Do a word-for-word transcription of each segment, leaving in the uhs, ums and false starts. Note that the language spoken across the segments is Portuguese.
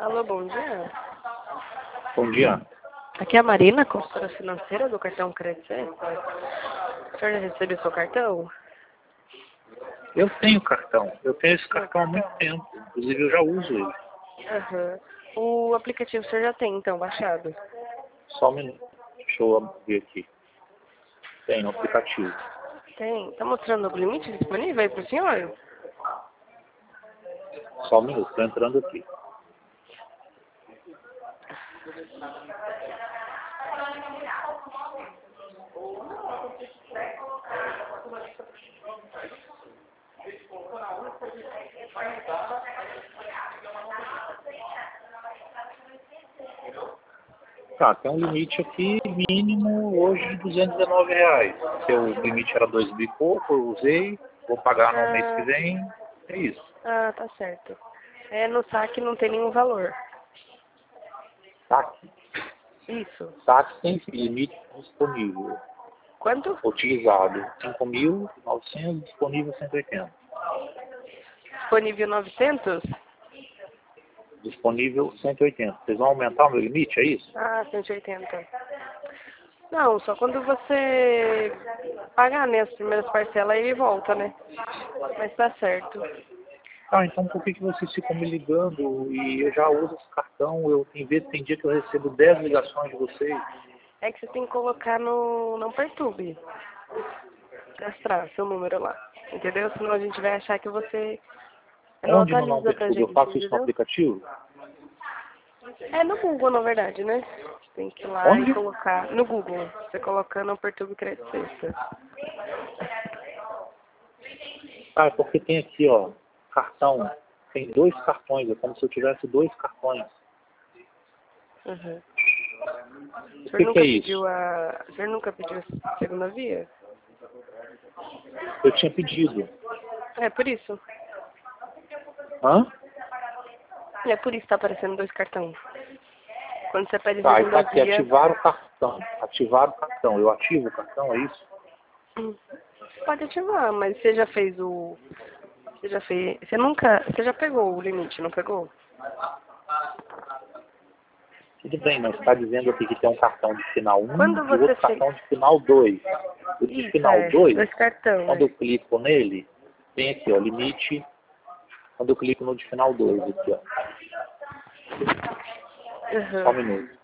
Alô, bom dia. Bom dia. Aqui é a Marina, consultora financeira do cartão Crédito Center. O senhor já recebeu seu cartão? Eu tenho cartão. Eu tenho esse cartão há muito tempo. Inclusive, eu já uso ele. Aham. O aplicativo o senhor já tem, então, baixado? Só um minuto. Deixa eu abrir aqui. Tem no aplicativo. Tem. Tá mostrando o limite disponível aí pro senhor? Só um minuto. Estou entrando aqui. Tá, tem um limite aqui mínimo hoje de duzentos e dezenove reais. Seu limite era dois mil e pouco, eu usei, vou pagar no mês que Ah, vem, é isso. ah, tá certo. É, no saque não tem nenhum valor. Saque. Isso. Saque tem limite disponível. Quanto? Utilizado cinco mil e novecentos, disponível cento e oitenta. Disponível novecentos? Disponível cento e oitenta. Vocês vão aumentar o meu limite, é isso? Ah, cento e oitenta. Não, só quando você pagar, né, as primeiras parcelas aí volta, né? Mas tá certo. Ah, então por que, que vocês ficam me ligando e eu já uso esse cartão? Eu, em vez, tem dia que eu recebo dez ligações de vocês. É que você tem que colocar no Não Perturbe. Cadastrar seu número lá. Entendeu? Senão a gente vai achar que você não Onde no Não atualiza pra Perturba? Eu gente, faço isso no entendeu? aplicativo? É no Google, na verdade, né? Tem que ir lá e Onde? colocar no Google. Você colocando Não Perturbe Crédito Sexta. Ah, é porque tem aqui, ó, cartão. Tem dois cartões, é como se eu tivesse dois cartões. Uhum. O O senhor que, que é nunca pediu isso? a. O senhor nunca pediu a segunda via? Eu tinha pedido. É por isso. Hã? É por isso que tá aparecendo dois cartões. Quando você pede a Tá, aí tá segunda aqui, via, ativar o cartão. Ativar o cartão. Eu ativo o cartão, é isso? hum, pode ativar, mas você já fez o. Você já fez. Você nunca. Você já pegou o limite, não pegou? Tudo bem, mas está dizendo aqui que tem um cartão de final um Quando e você outro fez. cartão de final dois. O de Isso, final é. dois, Dois cartão, quando é. eu clico nele, tem aqui, ó, limite. Quando eu clico no de final dois, aqui, ó. Só um Uhum. minuto.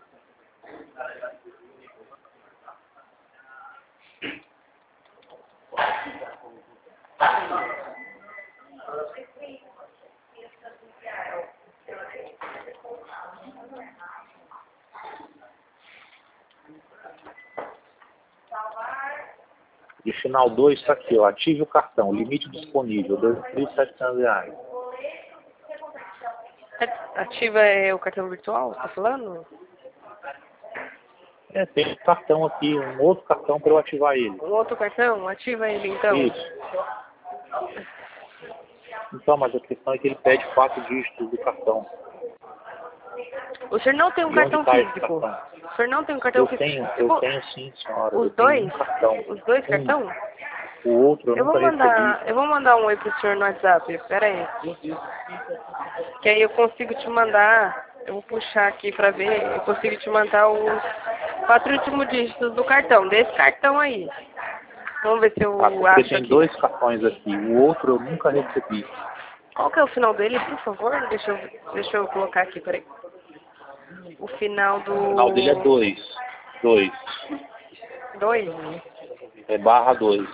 De final dois está aqui, ó. Ative o cartão. Limite disponível, dois mil e setecentos reais. Ativa é o cartão virtual, tá falando? É, tem um cartão aqui, um outro cartão para eu ativar ele. Um outro cartão? Ativa ele então. Isso. Então, mas a questão é que ele pede quatro dígitos do cartão. O senhor não tem um E onde cartão está esse físico? cartão? O senhor não tem um cartão Eu físico? tenho, Eu eu vou... tenho sim, senhora. Eu Os tenho um dois? cartão. Os dois Um. cartão? O outro eu Eu vou nunca recebi. mandar, eu vou mandar um oi pro senhor no WhatsApp, pera aí. Que aí eu consigo te mandar, eu vou puxar aqui pra ver, eu consigo te mandar os quatro últimos dígitos do cartão, desse cartão aí. Vamos ver se Tá, eu porque acho tem aqui. dois cartões aqui. O outro eu nunca recebi. Qual que é o final dele, por favor? Deixa eu, deixa eu colocar aqui, peraí. O final O final dele é do... dois. Dois. Dois? É barra dois.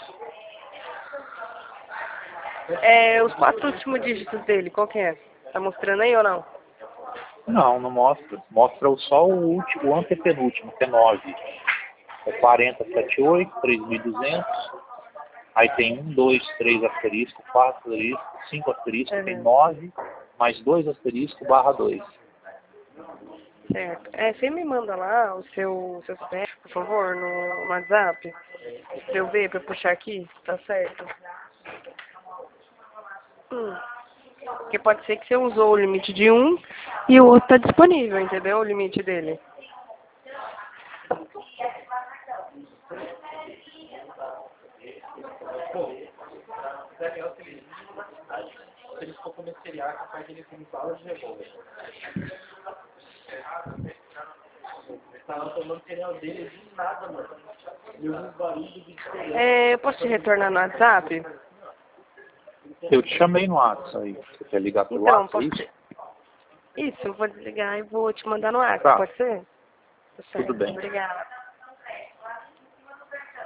É, os quatro últimos dígitos dele, qual que é? Tá mostrando aí ou não? Não, não mostra. Mostra só o último, o antepenúltimo, que é nove. É quarenta, setenta e oito, três mil e duzentos. Aí tem um, dois, três asterisco, quatro asterisco, cinco asterisco, tem Uhum. nove, mais dois asterisco, barra dois. Certo. É, você me manda lá o seu, seu C P F, por favor, no, no WhatsApp, pra eu ver, pra eu puxar aqui, tá certo? Hum. Porque pode ser que você usou o limite de um e o outro tá disponível, entendeu? O limite dele. Eles for comer cereal, capaz de ele ter bala de revólver. Ele tava tomando cereal dele de nada, mano. Eu vi um barulho de cereal. É, eu posso te retornar no WhatsApp? Eu te chamei no WhatsApp aí. Você quer ligar pelo Então, WhatsApp? posso te... Isso, eu vou desligar e vou te mandar no WhatsApp, Tá. pode ser? Tá Tudo certo, bem. obrigada.